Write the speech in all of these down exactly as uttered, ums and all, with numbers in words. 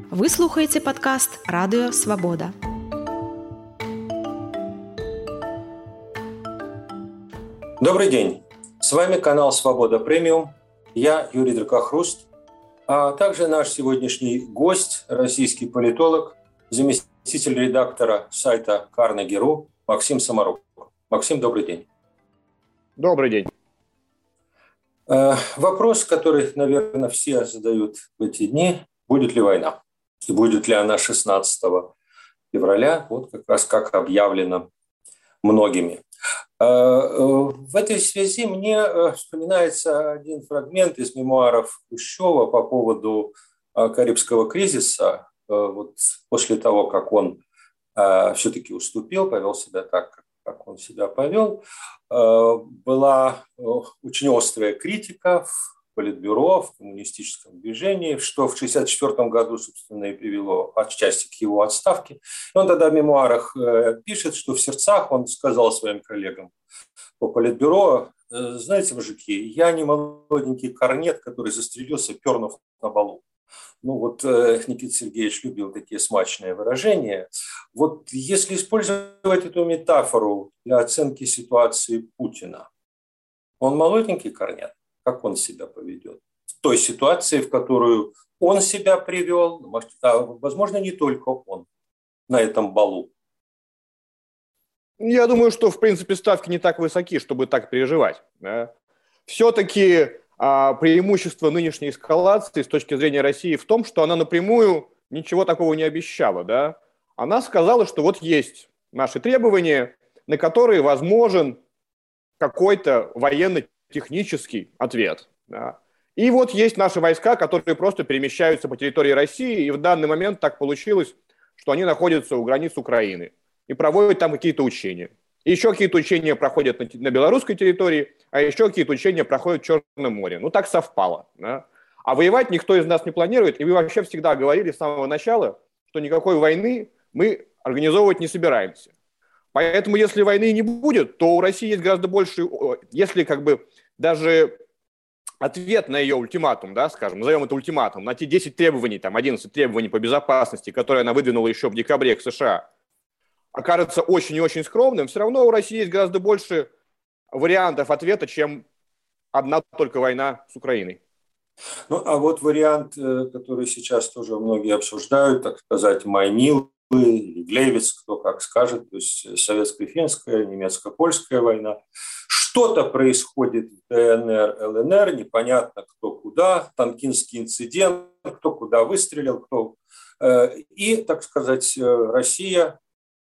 Вы слухаеце падкаст «Радыё Свабода». Добрый день. С вами канал «Свобода Премиум». Я Юрий Дракохруст, а также наш сегодняшний гость, российский политолог, заместитель редактора сайта Carnegie точка ру Максим Самарук. Максим, добрый день. Добрый день. Вопрос, который, наверное, все задают в эти дни: будет ли война? И будет ли она шестнадцатого февраля, вот как раз как объявлено многими. В этой связи мне вспоминается один фрагмент из мемуаров Хрущева по поводу Карибского кризиса. Вот после того, как он все-таки уступил, повел себя так, как он себя повел, была очень острая критика в Политбюро, в коммунистическом движении, что в шестьдесят четвёртом году, собственно, и привело отчасти к его отставке. И он тогда в мемуарах пишет, что в сердцах он сказал своим коллегам по Политбюро: знаете, мужики, я не молоденький корнет, который застрелился, пернув на балу. Ну вот Никита Сергеевич любил такие смачные выражения. Вот если использовать эту метафору для оценки ситуации Путина, он молоденький корнет? Как он себя поведет в той ситуации, в которую он себя привел, а, возможно, не только он на этом балу? Я думаю, что, в принципе, ставки не так высоки, чтобы так переживать. Да? Все-таки а, преимущество нынешней эскалации с точки зрения России в том, что она напрямую ничего такого не обещала. Да? Она сказала, что вот есть наши требования, на которые возможен какой-то военный технический ответ. Да. И вот есть наши войска, которые просто перемещаются по территории России, и в данный момент так получилось, что они находятся у границ Украины и проводят там какие-то учения. И еще какие-то учения проходят на, на белорусской территории, а еще какие-то учения проходят в Черном море. Ну, так совпало. Да. А воевать никто из нас не планирует, и мы вообще всегда говорили с самого начала, что никакой войны мы организовывать не собираемся. Поэтому, если войны не будет, то у России есть гораздо больше, если как бы даже ответ на ее ультиматум, да, скажем, назовем это ультиматум, на те десять требований, там, одиннадцать требований по безопасности, которые она выдвинула еще в декабре к США, окажется очень и очень скромным, все равно у России есть гораздо больше вариантов ответа, чем одна только война с Украиной. Ну, а вот вариант, который сейчас тоже многие обсуждают, так сказать, Майнил, или Глейвиц, кто как скажет, то есть советско-финская, немецко-польская война. Что-то происходит в ДНР, ЛНР, непонятно кто куда, Танкинский инцидент, кто куда выстрелил, кто... И, так сказать, Россия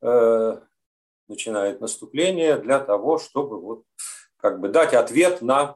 начинает наступление для того, чтобы вот как бы дать ответ на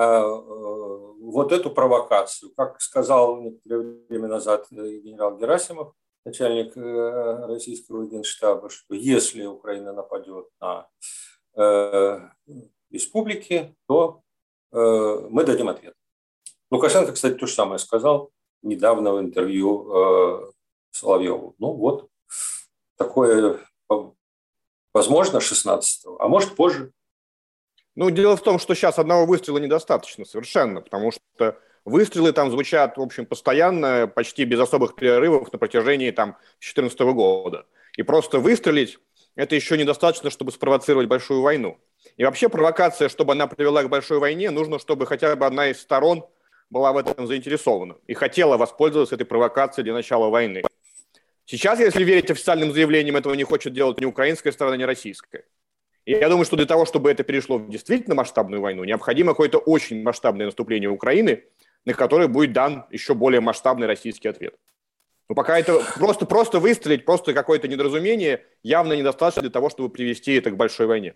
вот эту провокацию. Как сказал некоторое время назад генерал Герасимов, начальник российского генштаба, что если Украина нападет на э, республики, то э, мы дадим ответ. Лукашенко, кстати, то же самое сказал недавно в интервью э, Соловьеву. Ну вот, такое возможно шестнадцатого, а может позже. Ну, дело в том, что сейчас одного выстрела недостаточно совершенно, потому что выстрелы там звучат, в общем, постоянно, почти без особых перерывов на протяжении там две тысячи четырнадцатого года. И просто выстрелить – это еще недостаточно, чтобы спровоцировать большую войну. И вообще провокация, чтобы она привела к большой войне, нужно, чтобы хотя бы одна из сторон была в этом заинтересована и хотела воспользоваться этой провокацией для начала войны. Сейчас, если верить официальным заявлениям, этого не хочет делать ни украинская сторона, ни российская. И я думаю, что для того, чтобы это перешло в действительно масштабную войну, необходимо какое-то очень масштабное наступление Украины, на которое будет дан еще более масштабный российский ответ. Но пока это просто, просто выстрелить, просто какое-то недоразумение, явно недостаточно для того, чтобы привести это к большой войне.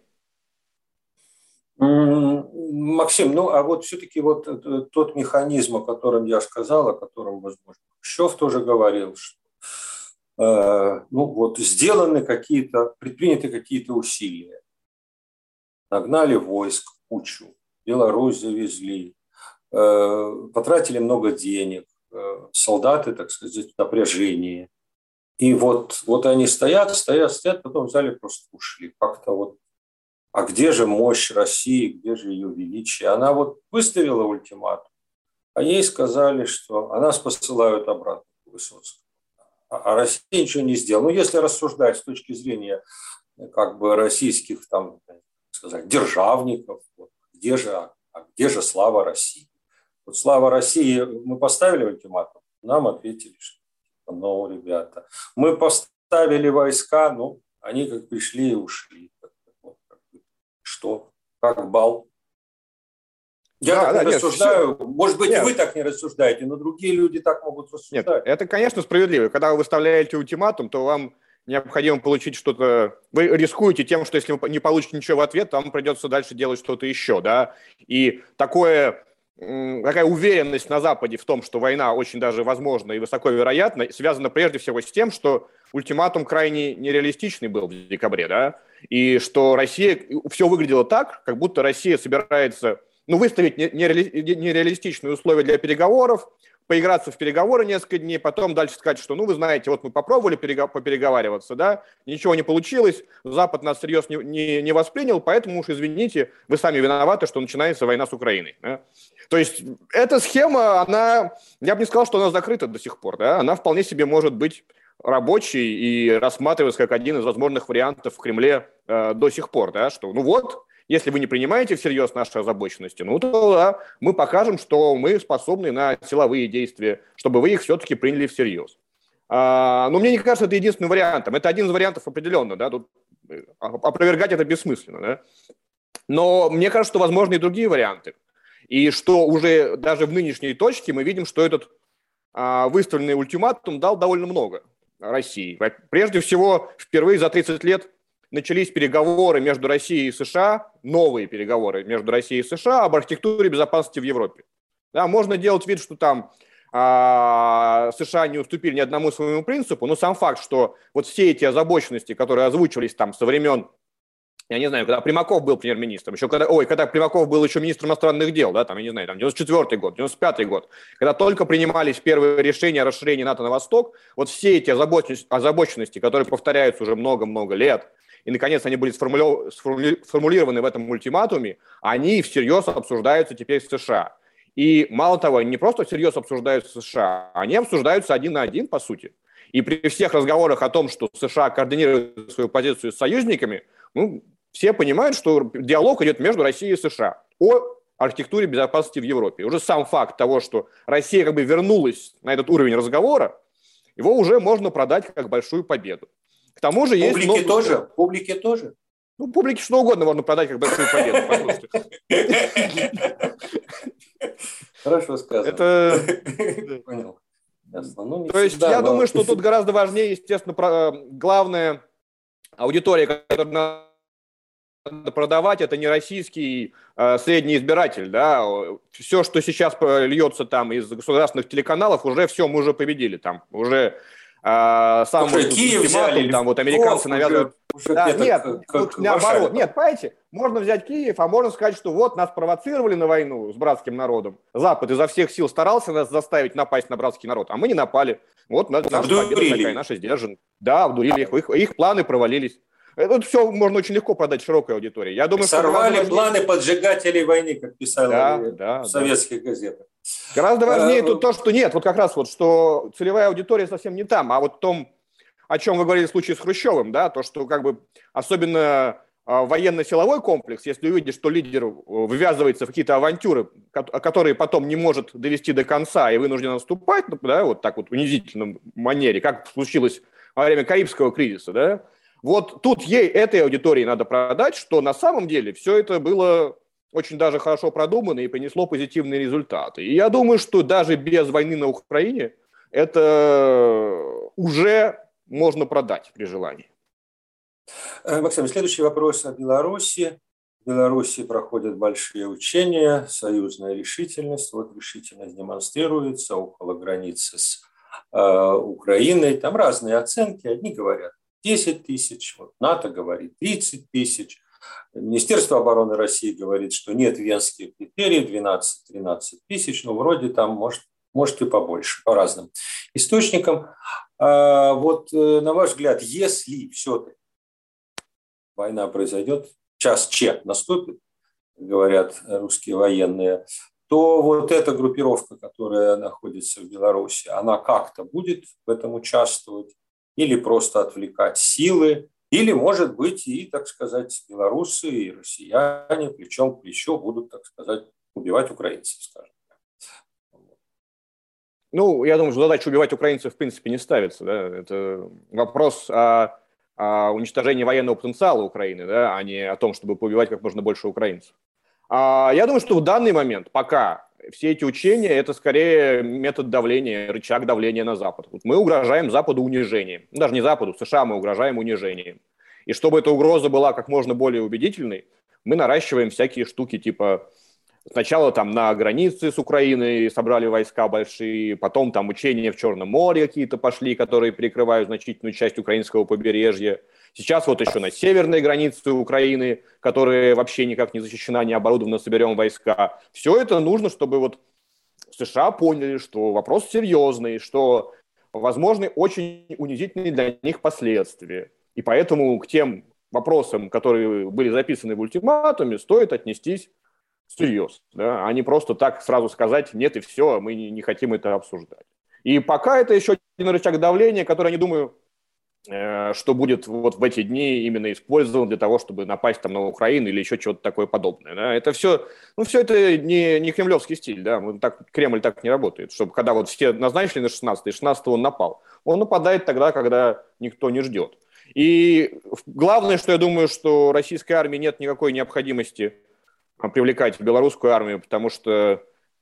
Максим, ну а вот все-таки вот тот механизм, о котором я сказал, о котором, возможно, Хрущев тоже говорил, что э, ну, вот сделаны какие-то, предприняты какие-то усилия. Нагнали войск кучу, Беларусь завезли, потратили много денег, солдаты, так сказать, в напряжении. И вот, вот они стоят, стоят, стоят, потом взяли, просто ушли. Как-то вот, а где же мощь России, где же ее величие? Она вот выставила ультиматум, а ей сказали, что а нас посылают обратно к Высоцкому. а Россия ничего не сделала. Ну, если рассуждать с точки зрения как бы российских там, сказать, державников, вот, где же, а где же слава России? Вот слава России, мы поставили ультиматум, нам ответили, что ну, ребята, мы поставили войска, ну, они как пришли и ушли. Вот, как, что? Как бал? Я да, так да, не нет, рассуждаю. Все. Может быть, нет. И вы так не рассуждаете, но другие люди так могут рассуждать. Нет, это, конечно, справедливо. Когда вы выставляете ультиматум, то вам необходимо получить что-то... Вы рискуете тем, что если вы не получите ничего в ответ, то вам придется дальше делать что-то еще, да? И такое... Такая уверенность на Западе в том, что война очень даже возможна и высоко вероятна, связана прежде всего с тем, что ультиматум крайне нереалистичный был в декабре, да, и что Россия, все выглядело так, как будто Россия собирается, ну, выставить нереалистичные условия для переговоров, поиграться в переговоры несколько дней, потом дальше сказать, что, ну, вы знаете, вот мы попробовали попереговариваться, да, ничего не получилось, Запад нас всерьез не, не, не воспринял, поэтому уж извините, вы сами виноваты, что начинается война с Украиной. Да? То есть эта схема, она, я бы не сказал, что она закрыта до сих пор, да, она вполне себе может быть рабочей и рассматриваться как один из возможных вариантов в Кремле э, до сих пор, да, что, ну вот, если вы не принимаете всерьез наши озабоченности, ну то да, мы покажем, что мы способны на силовые действия, чтобы вы их все-таки приняли всерьез. А, но мне не кажется, это единственным вариантом. Это один из вариантов определенно, да, тут опровергать это бессмысленно, да. Но мне кажется, что возможны и другие варианты. И что уже даже в нынешней точке мы видим, что этот а, выставленный ультиматум дал довольно много России. Прежде всего, впервые за тридцать лет начались переговоры между Россией и США, новые переговоры между Россией и США об архитектуре безопасности в Европе. Да, можно делать вид, что там а, США не уступили ни одному своему принципу, но сам факт, что вот все эти озабоченности, которые озвучивались там со времен, я не знаю, когда Примаков был премьер-министром, еще когда, ой, когда Примаков был еще министром иностранных дел, да, там, я не знаю, там, девяносто четвёртый год, девяносто пятый год, когда только принимались первые решения о расширении НАТО на восток, вот все эти озабоченности, озабоченности, которые повторяются уже много-много лет, и, наконец, они были сформулированы в этом ультиматуме, они всерьез обсуждаются теперь в США. И, мало того, не просто всерьез обсуждаются в США, они обсуждаются один на один, по сути. И при всех разговорах о том, что США координируют свою позицию с союзниками, ну, все понимают, что диалог идет между Россией и США о архитектуре безопасности в Европе. Уже сам факт того, что Россия как бы вернулась на этот уровень разговора, его уже можно продать как большую победу. К тому же есть... Публике много... тоже? Публике тоже? Ну, публике что угодно можно продать как большую победу, послушайте. Хорошо сказано. Это... Понял. Ну, То есть я но... думаю, что тут гораздо важнее, естественно, главная аудитория, которую надо продавать, это не российский э, средний избиратель. Да? Все, что сейчас льется там из государственных телеканалов, уже все, мы уже победили. Там уже э, сам уже Киев взяли, там вот американцы навязывают... Уже, уже да, нет, как, как наоборот. Нет, понимаете, можно взять Киев, а можно сказать, что вот нас провоцировали на войну с братским народом. Запад изо всех сил старался нас заставить напасть на братский народ, а мы не напали. Вот наша победа такая, наша сдержанность. Да, обдурили их, их, их планы провалились. Это все можно очень легко продать широкой аудитории. Я думаю, сорвали что планы поджигателей войны, как писали да, в да, советских да. газетах. Гораздо важнее а, тут то, что нет, вот как раз вот, что целевая аудитория совсем не там, а вот в том, о чем вы говорили в случае с Хрущевым, да, то, что как бы особенно э, военно-силовой комплекс, если увидишь, что лидер ввязывается в какие-то авантюры, которые потом не может довести до конца и вынужден отступать, да, вот так вот в унизительном манере, как случилось во время Карибского кризиса, да, вот тут ей, этой аудитории надо продать, что на самом деле все это было очень даже хорошо продумано и принесло позитивные результаты. И я думаю, что даже без войны на Украине это уже можно продать при желании. Максим, следующий вопрос о Беларуси. В Беларуси проходят большие учения, союзная решительность. Вот решительность демонстрируется около границы с э, Украиной. Там разные оценки. Одни говорят десять тысяч, вот НАТО говорит тридцать тысяч. Министерство обороны России говорит, что нет венских критериев, двенадцать-тринадцать тысяч, но вроде там может, может и побольше, по разным источникам. А вот на ваш взгляд, если все-таки война произойдет, час Че наступит, говорят русские военные, то вот эта группировка, которая находится в Беларуси, она как-то будет в этом участвовать или просто отвлекать силы, или, может быть, и, так сказать, белорусы и россияне плечом к плечу будут, так сказать, убивать украинцев, скажем. Ну, я думаю, что задача убивать украинцев в принципе не ставится. Да? Это вопрос о, о уничтожении военного потенциала Украины, да? А не о том, чтобы поубивать как можно больше украинцев. А я думаю, что в данный момент пока все эти учения – это скорее метод давления, рычаг давления на Запад. Вот мы угрожаем Западу унижением. Ну, даже не Западу, США мы угрожаем унижением. И чтобы эта угроза была как можно более убедительной, мы наращиваем всякие штуки типа сначала там на границе с Украиной собрали войска большие, потом там учения в Черном море какие-то пошли, которые перекрывают значительную часть украинского побережья. Сейчас вот еще на северной границе Украины, которая вообще никак не защищена, не оборудована, соберем войска. Все это нужно, чтобы вот США поняли, что вопрос серьезный, что возможны очень унизительные для них последствия. И поэтому к тем вопросам, которые были записаны в ультиматуме, стоит отнестись всерьез, да, а не просто так сразу сказать «нет» и все, мы не, не хотим это обсуждать. И пока это еще один рычаг давления, который, я не думаю, э, что будет вот в эти дни именно использован для того, чтобы напасть там на Украину или еще что-то такое подобное. Да. Это все, ну, все это не, не кремлевский стиль, да, мы так, Кремль так не работает, чтобы когда вот все назначили на шестнадцатое, шестнадцатого он напал. Он нападает тогда, когда никто не ждет. И главное, что я думаю, что российской армии нет никакой необходимости привлекать в белорусскую армию, потому что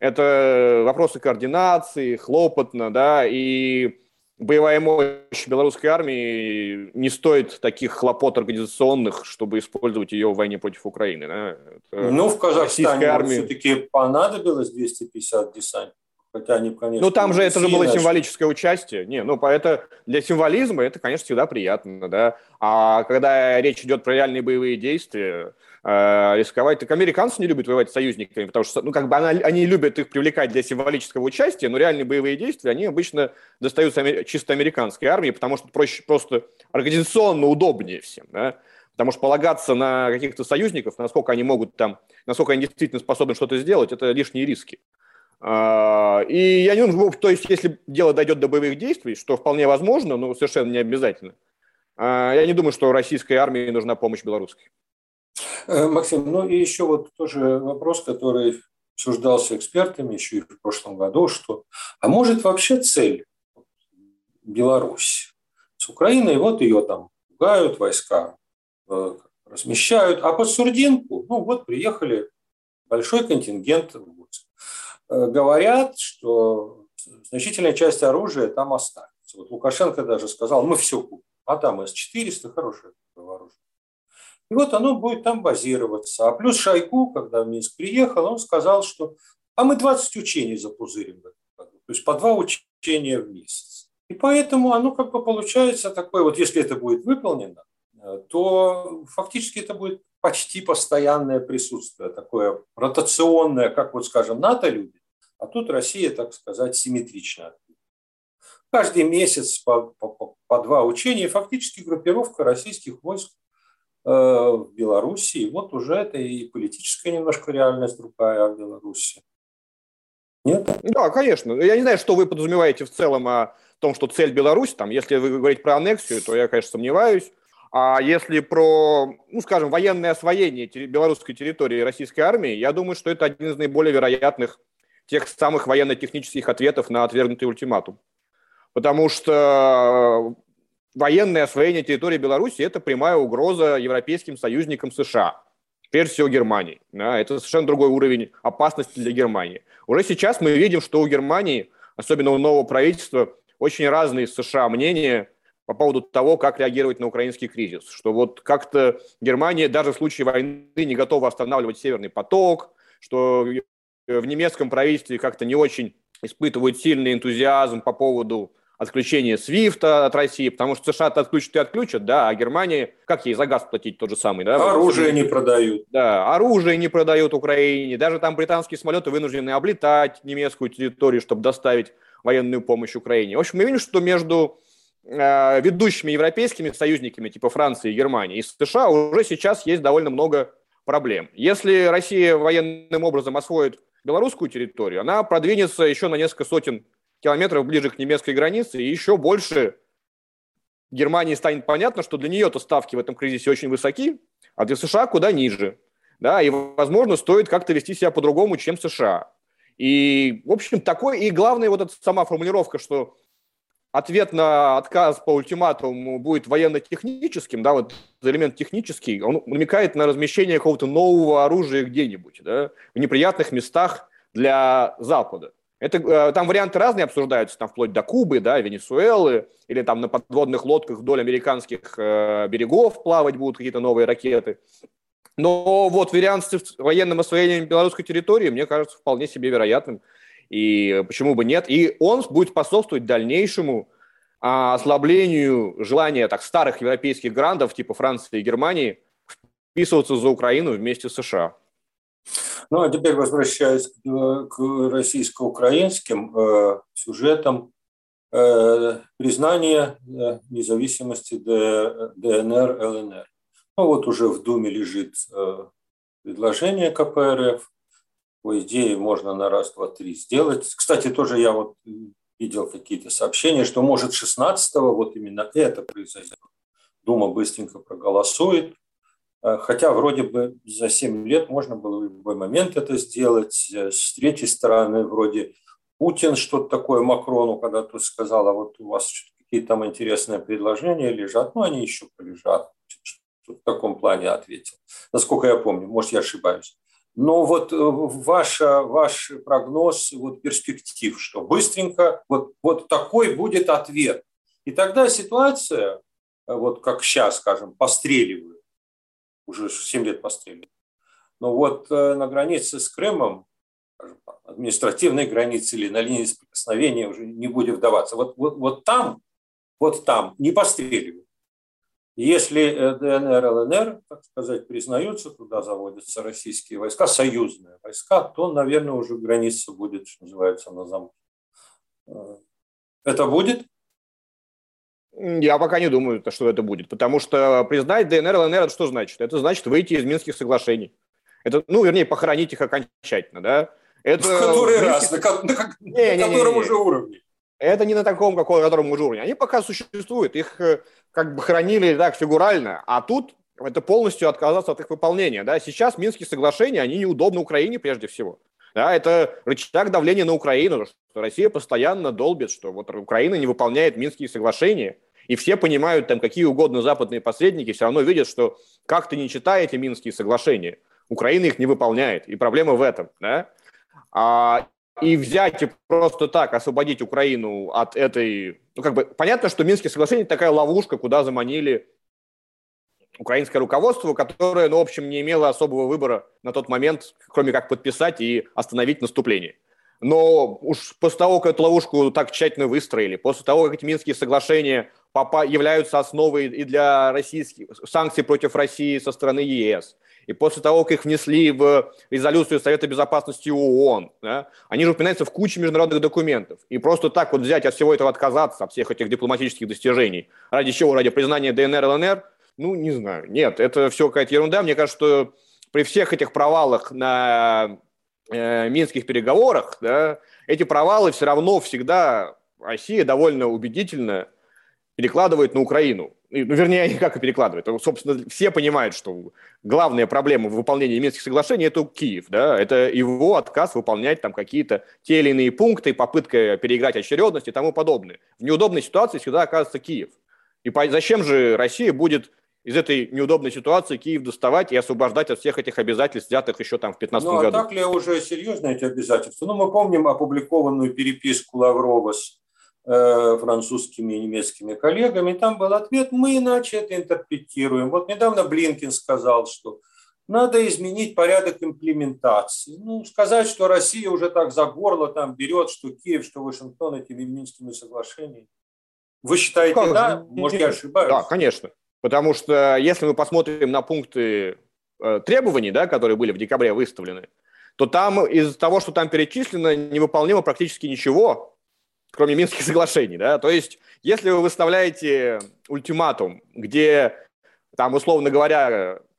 это вопросы координации, хлопотно, да, и боевая мощь белорусской армии не стоит таких хлопот организационных, чтобы использовать ее в войне против Украины. Да. Ну, в Казахстане армии... все-таки понадобилось двести пятьдесят десантников. Хотя они, конечно, ну, там же это же было начали. Символическое участие. Не, ну, это для символизма это, конечно, всегда приятно, да. А когда речь идет про реальные боевые действия, э, рисковать, так американцы не любят воевать с союзниками, потому что, ну, как бы она, они любят их привлекать для символического участия, но реальные боевые действия, они обычно достаются чисто американской армии, потому что проще, просто организационно удобнее всем, да. Потому что полагаться на каких-то союзников, насколько они могут там, насколько они действительно способны что-то сделать, это лишние риски. И я не думаю, то есть если дело дойдет до боевых действий, что вполне возможно, но совершенно не обязательно, я не думаю, что российской армии нужна помощь белорусской. Максим, ну и еще вот тоже вопрос, который обсуждался экспертами еще и в прошлом году, что, а может вообще цель Беларусь с Украиной, вот ее там пугают, войска размещают, а под Сурдинку, ну вот приехали большой контингент войск. Говорят, что значительная часть оружия там останется. Вот Лукашенко даже сказал, мы все купим, а там эс четыреста хорошее оружие. И вот оно будет там базироваться. А плюс Шойгу, когда в Минск приехал, он сказал, что а мы двадцать учений запузырим в этом году. То есть по два учения в месяц. И поэтому оно как бы получается такое, вот если это будет выполнено, то фактически это будет почти постоянное присутствие, такое ротационное, как вот, скажем, НАТО любит, а тут Россия, так сказать, симметрично. Каждый месяц по, по, по два учения, фактически группировка российских войск э, в Белоруссии. Вот уже это и политическая немножко реальность другая в Беларуси. Нет? Да, конечно. Я не знаю, что вы подразумеваете в целом о том, что цель Беларуси, там, если вы говорите про аннексию, то я, конечно, сомневаюсь. А если про, ну, скажем, военное освоение белорусской территории российской армии, я думаю, что это один из наиболее вероятных тех самых военно-технических ответов на отвергнутый ультиматум. Потому что военное освоение территории Беларуси – это прямая угроза европейским союзникам США, прежде всего Германии. Да, это совершенно другой уровень опасности для Германии. Уже сейчас мы видим, что у Германии, особенно у нового правительства, очень разные с США мнения по поводу того, как реагировать на украинский кризис. Что вот как-то Германия даже в случае войны не готова останавливать Северный поток, что в немецком правительстве как-то не очень испытывают сильный энтузиазм по поводу отключения свифта от России, потому что США-то отключат и отключат, да, а Германия, как ей за газ платить тот же самый, да? Оружие не продают. Да, оружие не продают Украине, даже там британские самолеты вынуждены облетать немецкую территорию, чтобы доставить военную помощь Украине. В общем, мы видим, что между э, ведущими европейскими союзниками, типа Франции и Германии, и США уже сейчас есть довольно много проблем. Если Россия военным образом освоит белорусскую территорию, она продвинется еще на несколько сотен километров ближе к немецкой границе, и еще больше Германии станет понятно, что для нее-то ставки в этом кризисе очень высоки, а для США куда ниже. Да, и, возможно, стоит как-то вести себя по-другому, чем США. И, в общем, такой, и главное, вот эта сама формулировка, что ответ на отказ по ультиматуму будет военно-техническим, да, вот элемент технический, он намекает на размещение какого-то нового оружия где-нибудь, да, в неприятных местах для Запада. Это, там варианты разные обсуждаются, там вплоть до Кубы, да, Венесуэлы, или там на подводных лодках вдоль американских э, берегов плавать будут какие-то новые ракеты. Но вот вариант с военным освоением белорусской территории, мне кажется, вполне себе вероятным. И почему бы нет? И он будет способствовать дальнейшему а, ослаблению желания так, старых европейских грандов типа Франции и Германии вписываться за Украину вместе с США. Ну, а теперь возвращаясь к, к российско-украинским э, сюжетам, э, признание э, независимости ДНР, ЛНР. Ну, вот уже в Думе лежит э, предложение КПРФ. По идее, можно на раз, два, три сделать. Кстати, тоже я вот видел какие-то сообщения, что может шестнадцатого вот именно это произойдет. Дума быстренько проголосует. Хотя вроде бы за семь лет можно было в любой момент это сделать. С третьей стороны, вроде Путин что-то такое Макрону когда-то сказал, а вот у вас какие-то там интересные предложения лежат, ну они еще полежат. В таком плане ответил. Насколько я помню, может, я ошибаюсь. Но вот ваша, ваш прогноз вот перспектив, что быстренько вот, вот такой будет ответ. И тогда ситуация, вот как сейчас, скажем, постреливают, уже семь лет постреливают. Но вот на границе с Крымом, скажем, административной границе или на линии соприкосновения, уже не будем вдаваться, вот, вот, вот там, вот там не постреливают. Если ДНР, ЛНР, так сказать, признаются, туда заводятся российские войска, союзные войска, то, наверное, уже граница будет, что называется, на замке. Это будет? Я пока не думаю, что это будет, потому что признать ДНР, ЛНР, это что значит? Это значит выйти из Минских соглашений. Это, ну, вернее, похоронить их окончательно, да? Это в который Минские... раз? На, как, на, как, не, на котором не, не, уже уровне? Это не на таком, каком, на котором уже уровне. Они пока существуют, их как бы хранили так фигурально, а тут это полностью отказаться от их выполнения. Да? Сейчас Минские соглашения, они неудобны Украине прежде всего. Да? Это рычаг давления на Украину, что Россия постоянно долбит, что вот Украина не выполняет Минские соглашения. И все понимают, там, какие угодно западные посредники все равно видят, что как ты не читаете Минские соглашения, Украина их не выполняет. И проблема в этом. Да? А, и взять и просто так освободить Украину от этой... Ну, как бы понятно, что Минские соглашения – такая ловушка, куда заманили украинское руководство, которое, ну, в общем, не имело особого выбора на тот момент, кроме как подписать и остановить наступление. Но уж после того, как эту ловушку так тщательно выстроили, после того, как эти Минские соглашения являются основой и для российских санкций против России со стороны ЕС, и после того, как их внесли в резолюцию Совета Безопасности ООН, да, они же упоминаются в куче международных документов. И просто так вот взять от всего этого отказаться, от всех этих дипломатических достижений, ради чего? Ради признания ДНР, ЛНР? Ну, не знаю. Нет, это все какая-то ерунда. Мне кажется, что при всех этих провалах на э, минских переговорах, да, эти провалы все равно всегда Россия довольно убедительно перекладывает на Украину. Ну, вернее, они как и перекладывают. Собственно, все понимают, что главная проблема в выполнении Минских соглашений – это Киев. Да? Это его отказ выполнять там какие-то те или иные пункты, попытка переиграть очередность и тому подобное. В неудобной ситуации всегда оказывается Киев. И по- зачем же Россия будет из этой неудобной ситуации Киев доставать и освобождать от всех этих обязательств, взятых еще там в две тысячи пятнадцатом году? Ну, а так ли уже серьезно эти обязательства? Ну, мы помним опубликованную переписку Лаврова с э, французскими и немецкими коллегами. Там был ответ: мы иначе это интерпретируем. Вот недавно Блинкен сказал, что надо изменить порядок имплементации. Ну, сказать, что Россия уже так за горло там берет, что Киев, что Вашингтон этими Минскими соглашениями. Вы считаете, как? Да? Может, я ошибаюсь? Да, конечно. Потому что если мы посмотрим на пункты э, требований, да, которые были в декабре выставлены, то там из того, что там перечислено, невыполнимо практически ничего, кроме Минских соглашений. Да? То есть, если вы выставляете ультиматум, где, там, условно говоря,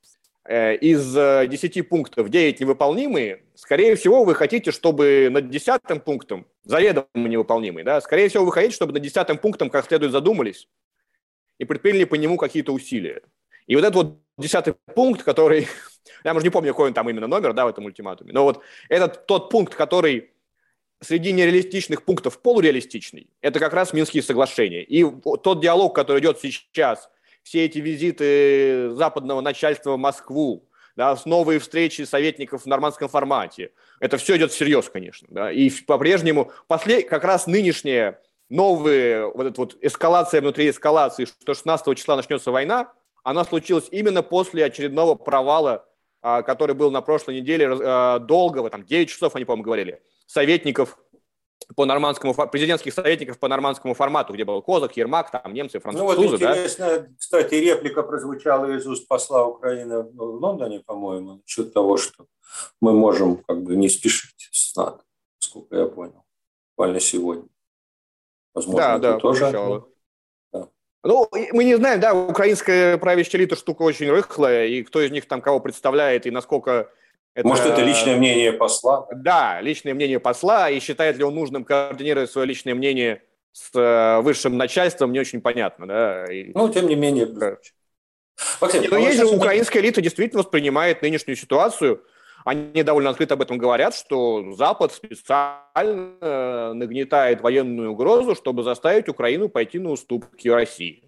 из десяти пунктов девять невыполнимые, скорее всего, вы хотите, чтобы над десятым пунктом, заведомо невыполнимый, да, скорее всего, вы хотите, чтобы над десятым пунктом как следует задумались и предприняли по нему какие-то усилия. И вот этот вот десятый пункт, который, я уже не помню, какой он там именно номер, да, в этом ультиматуме, но вот этот тот пункт, который среди нереалистичных пунктов полуреалистичный, это как раз Минские соглашения. И тот диалог, который идет сейчас, все эти визиты западного начальства в Москву, да, новые встречи советников в нормандском формате, это все идет всерьез, конечно. Да, и по-прежнему послед... как раз нынешняя новая вот эта вот эскалация внутри эскалации, что шестнадцатого числа начнется война, она случилась именно после очередного провала, который был на прошлой неделе, долгого, там девять часов они, по-моему, говорили, советников по нормандскому, президентских советников по нормандскому формату, где был Козак, Ермак, там немцы, французы. Ну вот интересно, да? Кстати, реплика прозвучала из уст посла Украины в Лондоне, по-моему, насчет того, что мы можем как бы не спешить с НАТО, насколько я понял, буквально сегодня. Возможно, да, это да, тоже. Да. Ну, мы не знаем, да, украинская правящая элита штука очень рыхлая, и кто из них там кого представляет, и насколько... Это, Может, это личное мнение посла? Да, личное мнение посла, и считает ли он нужным координировать свое личное мнение с высшим начальством, не очень понятно. Да? И... Ну, тем не менее. Да. Максим, но есть же украинская элита действительно воспринимает нынешнюю ситуацию, они довольно открыто об этом говорят, что Запад специально нагнетает военную угрозу, чтобы заставить Украину пойти на уступки России.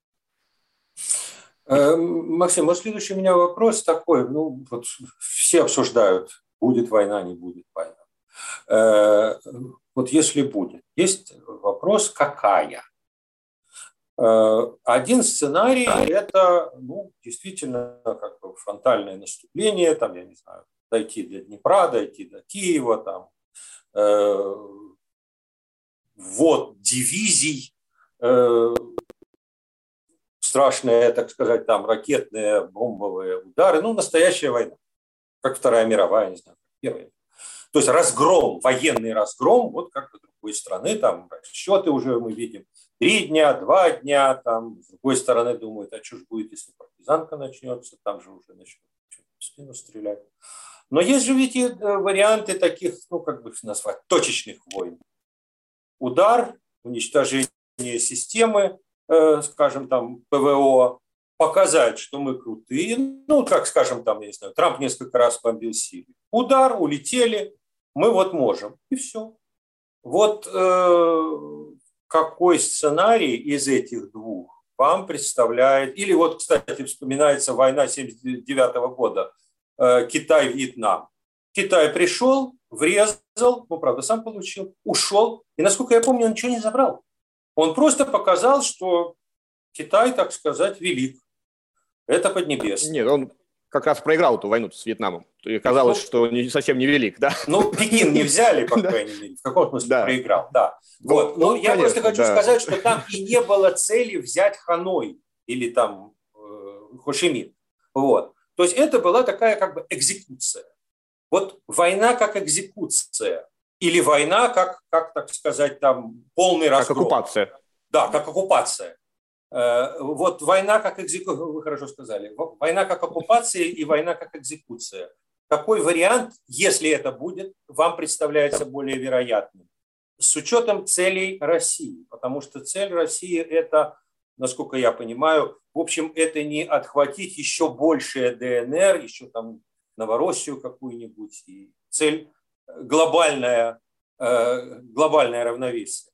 Максим, вот следующий у меня вопрос такой. Ну, вот все обсуждают, будет война, не будет война. Вот если будет, есть вопрос, какая? Один сценарий – это, ну, действительно, как бы фронтальное наступление, там, я не знаю, дойти до Днепра, дойти до Киева, там, ввод дивизий, страшные, так сказать, там ракетные, бомбовые удары. Ну, настоящая война. Как Вторая мировая, не знаю, Первая. То есть разгром, военный разгром, вот как бы другой страны, там расчеты уже мы видим. Три дня, два дня, там, с другой стороны думают, а что же будет, если партизанка начнется, там же уже начнут в спину стрелять. Но есть же ведь и варианты таких, ну, как бы назвать, точечных войн. Удар, уничтожение системы, скажем, там, ПВО, показать, что мы крутые. Ну, как, скажем, там, я не знаю, Трамп несколько раз бомбил Сирию. Удар, улетели, мы вот можем. И все. Вот э, какой сценарий из этих двух вам представляет? Или вот, кстати, вспоминается война семьдесят девятого года, э, Китай-Вьетнам. Китай пришел, врезал, ну, правда, сам получил, ушел. И, насколько я помню, он ничего не забрал. Он просто показал, что Китай, так сказать, велик. Это Поднебесное. Нет, он как раз проиграл эту войну с Вьетнамом. И казалось, ну, что он совсем не велик, да? Ну, Пекин не взяли, по крайней мере. В каком смысле да. проиграл, да. Вот. Но ну, я конечно, просто хочу да. сказать, что там и не было цели взять Ханой или там э, Хошимин. Вот. То есть это была такая как бы экзекуция. Вот война как экзекуция. Или война, как, как так сказать, там полный разгром. Как оккупация. Да, как оккупация. Вот война как экзекуция, вы хорошо сказали, война как оккупация и война как экзекуция. Какой вариант, если это будет, вам представляется более вероятным? С учетом целей России, потому что цель России это, насколько я понимаю, в общем, это не отхватить еще большее ДНР, еще там Новороссию какую-нибудь, и цель глобальное, глобальное равновесие.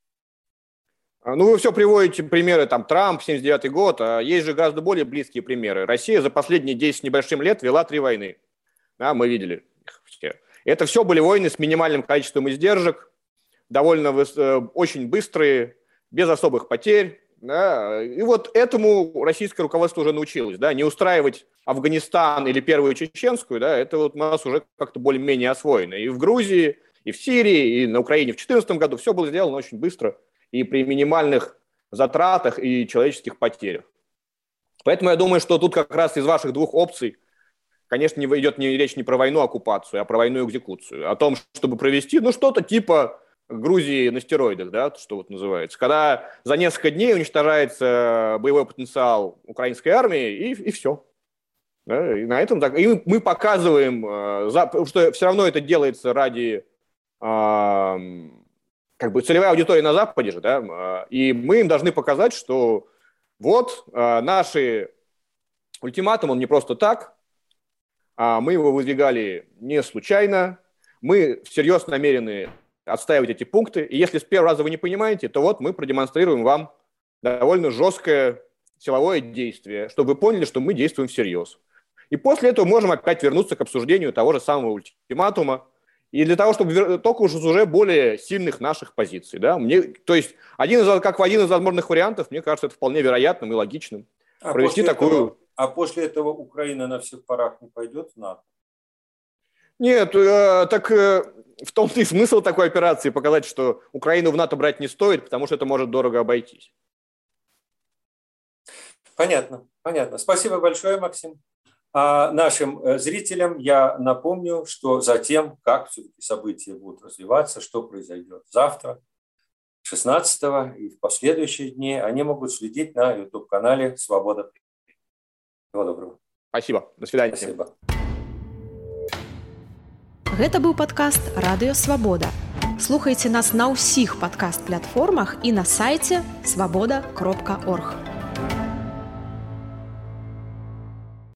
Ну, вы все приводите примеры, там, Трамп, семьдесят девятый год, а есть же гораздо более близкие примеры. Россия за последние десять с небольшим лет вела три войны. Да, мы видели их все. Это все были войны с минимальным количеством издержек, довольно очень быстрые, без особых потерь. Да. И вот этому российское руководство уже научилось. Да, не устраивать Афганистан или Первую Чеченскую, да, это вот у нас уже как-то более-менее освоено. И в Грузии, и в Сирии, и на Украине в две тысячи четырнадцатом году все было сделано очень быстро и при минимальных затратах и человеческих потерях. Поэтому я думаю, что тут как раз из ваших двух опций, конечно, не идет не, речь не про войну, оккупацию, а про войну и экзекуцию. О том, чтобы провести, ну, что-то типа Грузии на стероидах, да, что вот называется. Когда за несколько дней уничтожается боевой потенциал украинской армии, и, и все. Да? И на этом и мы показываем, потому что все равно это делается ради как бы целевая аудитория на Западе же, да, и мы им должны показать, что вот наши ультиматум, он не просто так, а мы его выдвигали не случайно, мы всерьез намерены отстаивать эти пункты, и если с первого раза вы не понимаете, то вот мы продемонстрируем вам довольно жесткое силовое действие, чтобы вы поняли, что мы действуем всерьез. И после этого можем опять вернуться к обсуждению того же самого ультиматума, и для того, чтобы только уже уже более сильных наших позиций. Да? Мне, то есть, один из, как в один из возможных вариантов, мне кажется, это вполне вероятным и логичным. А провести после такую... Этого, а после этого Украина на всех парах не пойдет в НАТО? Нет, э, так э, в том-то и смысл такой операции показать, что Украину в НАТО брать не стоит, потому что это может дорого обойтись. Понятно, понятно. Спасибо большое, Максим. А нашим зрителям я напомню, что затем, как все-таки события будут развиваться, что произойдет завтра, шестнадцатого и в последующие дни, они могут следить на YouTube-канале «Свобода». Всего доброго. Спасибо. До свидания. Спасибо. Гэта быў падкаст «Радыё Свабода». Слухайце нас на ўсіх падкаст-платформах і на сайце свабода кропка орг.